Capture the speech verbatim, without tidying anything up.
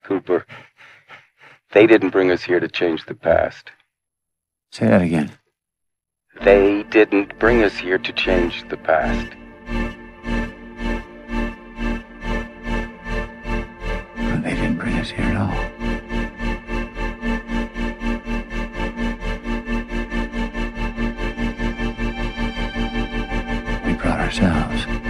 Cooper, they didn't bring us here to change the past. Say that again. They didn't bring us here to change the past. Well, they didn't bring us here at all. We brought ourselves.